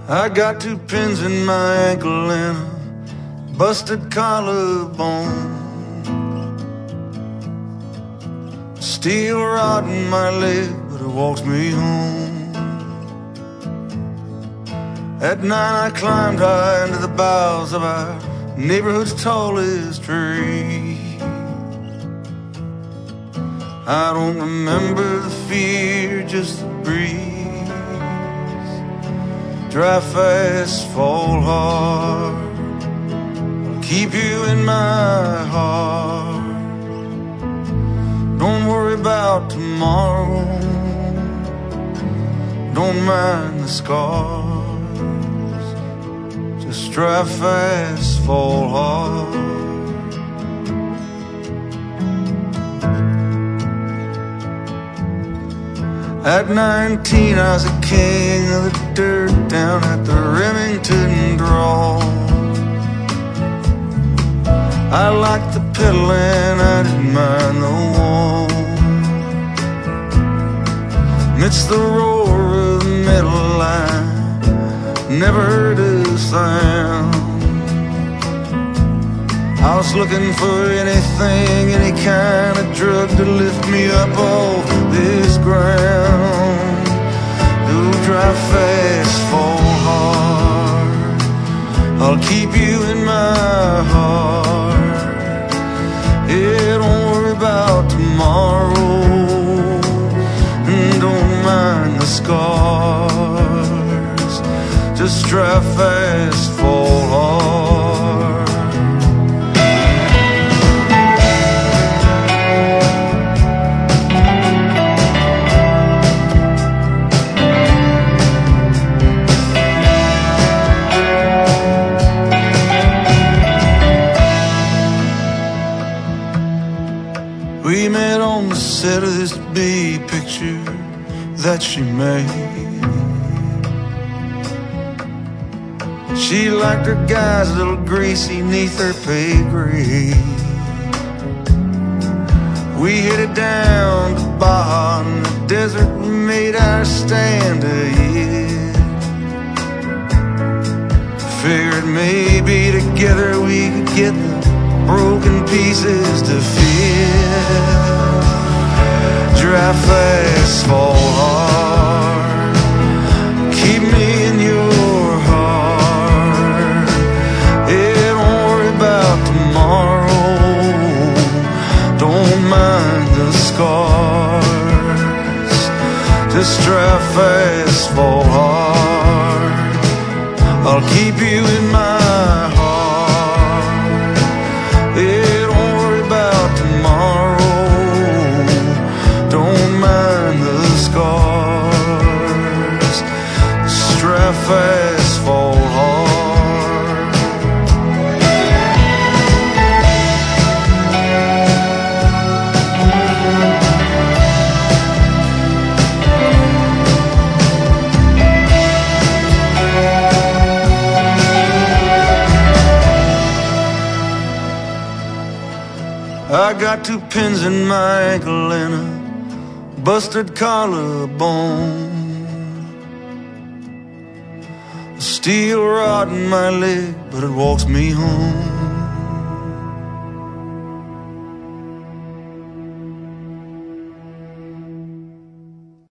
I got 2 pins in my ankle and a busted collarbone, steel rod in my leg, but it walks me home. At night I climbed high into the boughs of our neighborhood's tallest tree. I don't remember the fear, just the breeze. Drive fast, fall hard, I'll keep you in my heart. Don't worry about tomorrow, don't mind the scars. Just drive fast, fall hard. At 19 I was a king of the dirt down at the Remington Draw. I liked the pedaling, I didn't mind the wall. Amidst the roar of the metal line, never heard a sound. I was looking for anything, any kind of drug to lift me up off this ground. Do drive fast, fall hard, I'll keep you in my heart. Yeah, don't worry about tomorrow, and don't mind the scars. Just drive fast, fall hard. We met on the set of this big picture that she made. She liked her guys a little greasy neath her pay grade. We headed down to Baja in the desert and made our stand ahead. Figured maybe together we could get the broken pieces to fit. Drive fast, fall hard, keep me in your heart. Yeah, don't worry about tomorrow, don't mind the scars. Just drive fast, fall hard, I'll keep you in my heart. Yeah, don't worry about tomorrow, don't mind the scars. Drive fast, fall hard. I got 2 pins in my ankle and a busted collarbone, a steel rod in my leg, but it walks me home.